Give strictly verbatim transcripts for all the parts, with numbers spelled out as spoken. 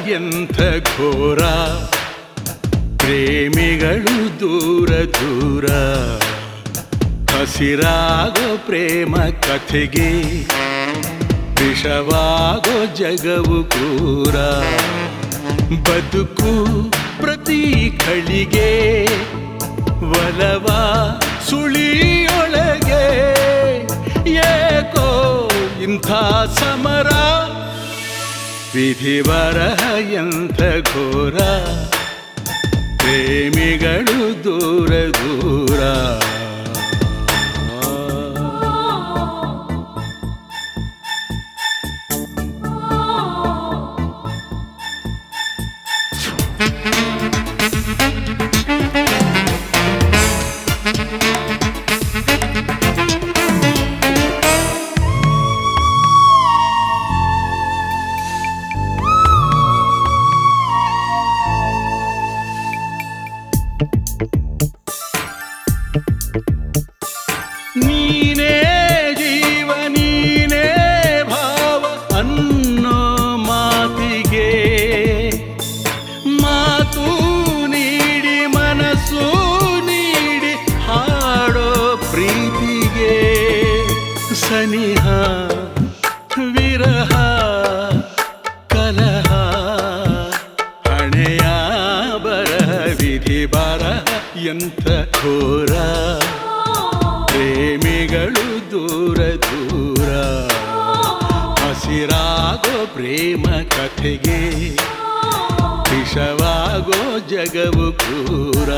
ಎಂಥ ಘೋರ, ಪ್ರೇಮಿಗಳು ದೂರ ದೂರ. ಹಸಿರಾಗೋ ಪ್ರೇಮ ಕಥೆಗೆ ವಿಷವಾಗೋ ಜಗವು ಕ್ರೂರ. ಬದುಕು ಪ್ರತಿ ಖಳಿಗೆ ಒಲವ ಸುಳಿಯೊಳಗೆ. ಏಕೋ ಇಂಥ ಸಮರ, ವಿಧಿ ಬರಹ ಎಂಥ ಘೋರ, ಪ್ರೇಮಿಗಳು ದೂರ ದೂರ. ನೀನೇ ಜೀವ ನೀನೇ ಭಾವ ಅನ್ನೋ ಮಾತಿಗೆ ಮಾತು ನೀಡಿ ಮನಸ್ಸು ನೀಡಿ ಹಾಡೋ ಪ್ರೀತಿಗೆ. ಸನಿಹ ವಿರಹ ಕಲಹ ಹಣೆಯ ಬರಹ, ವಿಧಿ ಬರಹ ಎಂಥ ಘೋರ, ಪ್ರೇಮಿಗಳು ದೂರ ದೂರ. ಹಸಿರಾಗೋ ಪ್ರೇಮ ಕಥೆಗೆ ವಿಷವಾಗೋ ಜಗವು ಕ್ರೂರ.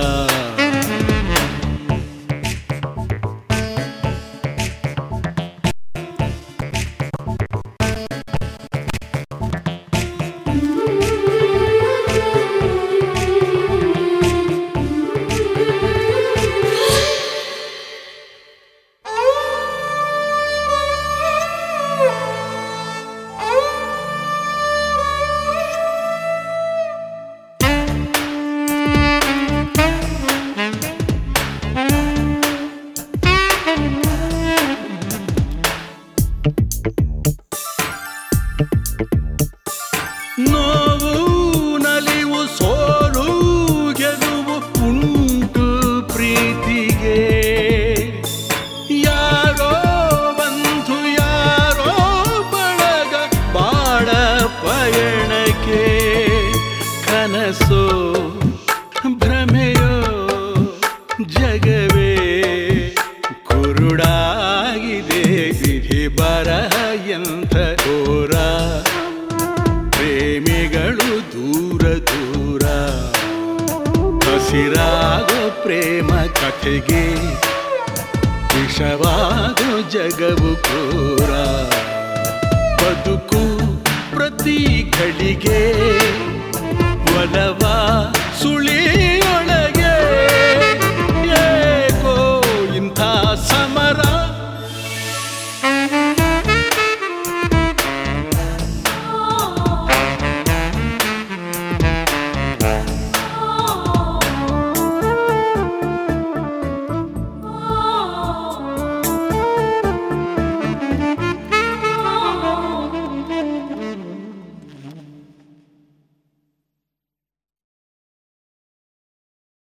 ನೋವು ನಲಿವು ಸೋಲು ಗೆಲುವು ಉಂಟು ಪ್ರೀತಿಗೆ. ಯಾರೋ ಬಂಧು ಯಾರೋ ಬಳಗ ಬಾಳ ಪಯಣಕ್ಕೆ. ಕನಸೋ ಭ್ರಮೆಯೋ ಜಗವೇ ಕುರುಡಾಗಿದೆ, ವಿಧಿ ಬರಹ ಎಂಥ ಘೋರ, ಪ್ರೇಮಿಗಳು ದೂರ ದೂರ. ಹಸಿರಾಗೋ ಪ್ರೇಮ ಕಥೆಗೆ ವಿಷವಾಗೋ ಜಗವು ಕ್ರೂರ. ಬದುಕು ಪ್ರತಿ ಘಳಿಗೆ